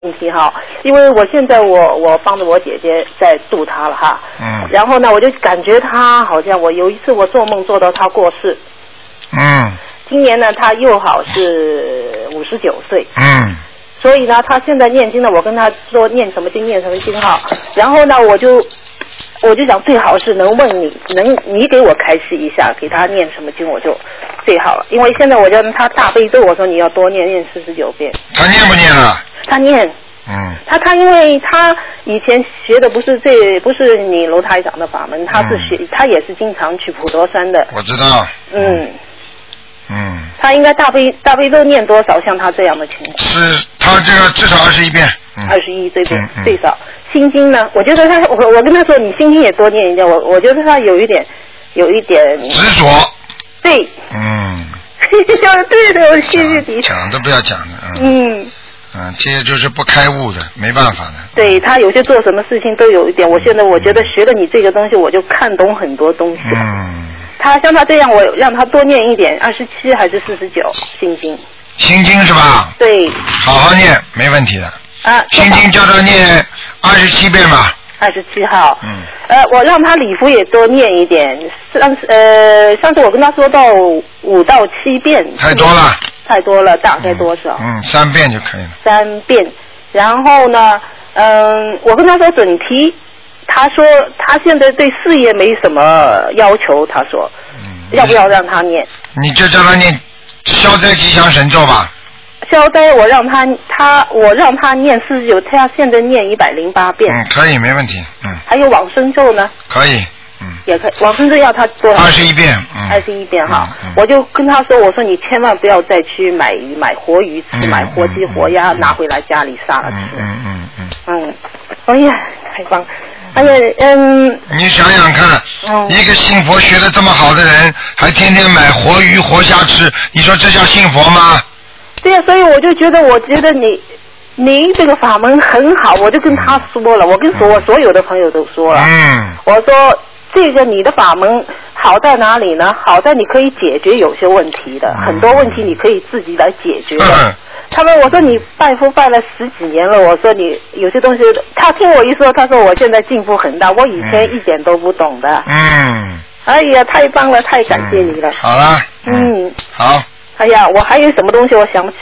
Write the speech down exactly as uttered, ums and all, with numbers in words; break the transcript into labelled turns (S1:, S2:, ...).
S1: 问题哈，因为我现在我我帮着我姐姐在度她了哈，
S2: 嗯，
S1: 然后呢，我就感觉她好像我有一次我做梦做到她过世，
S2: 嗯，
S1: 今年呢她又好是五十九岁，
S2: 嗯，
S1: 所以呢她现在念经呢，我跟她说念什么经念什么经哈，然后呢我就我就想最好是能问你，能你给我开示一下，给她念什么经我就最好了，因为现在我叫她大悲咒，我说你要多念念四十九遍，
S2: 他念不念了？
S1: 她念。
S2: 嗯，
S1: 他他因为他以前学的不是这不是你楼台长的法门，他是学、嗯、他也是经常去普陀山的。
S2: 我知道。
S1: 嗯。
S2: 嗯。
S1: 他应该大悲大悲咒念多少？像他这样的情况。
S2: 是他这个至少二十一遍。
S1: 二十一最最
S2: 嗯
S1: 最少。心经呢？我觉得他我我跟他说你心经也多念一点，我我觉得他有一点有一点
S2: 执着。
S1: 对。
S2: 嗯。
S1: 对的，我谢谢你。
S2: 讲都不要讲的。
S1: 嗯。嗯
S2: 嗯，这些就是不开悟的，没办法的。
S1: 对他有些做什么事情都有一点，我现在我觉得学了你这个东西，我就看懂很多东西。
S2: 嗯。
S1: 他像他这样，我让他多念一点，二十七还是四十九心经？
S2: 心经是吧？
S1: 对。好
S2: 好念，没问题的。
S1: 啊。
S2: 心经叫他念二十七遍吧。
S1: 二十七号。
S2: 嗯。
S1: 呃，我让他礼服也多念一点，上次呃上次我跟他说到五到七遍。
S2: 太多了。
S1: 太多了，大概多少？
S2: 嗯，三遍就可以了。
S1: 三遍，然后呢，嗯，我跟他说准提，他说他现在对事业没什么要求，他说，嗯，要不要让他念？
S2: 你就叫他念消灾吉祥神咒吧。
S1: 消灾，我让他他我让他念四十九，他现在念一百零八遍。
S2: 嗯，可以，没问题。嗯。
S1: 还有往生咒呢？
S2: 可以。嗯，
S1: 也可以，往生咒要他多少？
S2: 二十一遍，嗯，
S1: 二十一遍哈、
S2: 嗯嗯。
S1: 我就跟他说，我说你千万不要再去买买活鱼吃，嗯、买活鸡、活鸭、嗯、拿回来家里杀了吃。
S2: 嗯嗯嗯
S1: 嗯。哎呀，太棒！哎呀，嗯。
S2: 你想想看，嗯、一个信佛学的这么好的人，还天天买活鱼活虾吃，你说这叫信佛吗？
S1: 对呀、啊，所以我就觉得，我觉得你。您这个法门很好，我就跟他说了，我跟所我所有的朋友都说了。嗯。我说这个你的法门好在哪里呢？好在你可以解决有些问题的，嗯、很多问题你可以自己来解决的。嗯、他们我说你拜佛拜了十几年了，我说你有些东西，他听我一说，他说我现在进步很大，我以前一点都不懂的。嗯。哎呀，太棒了，太感谢你了。
S2: 嗯、好了。
S1: 嗯。
S2: 好。
S1: 哎呀，我还有什么东西我想不起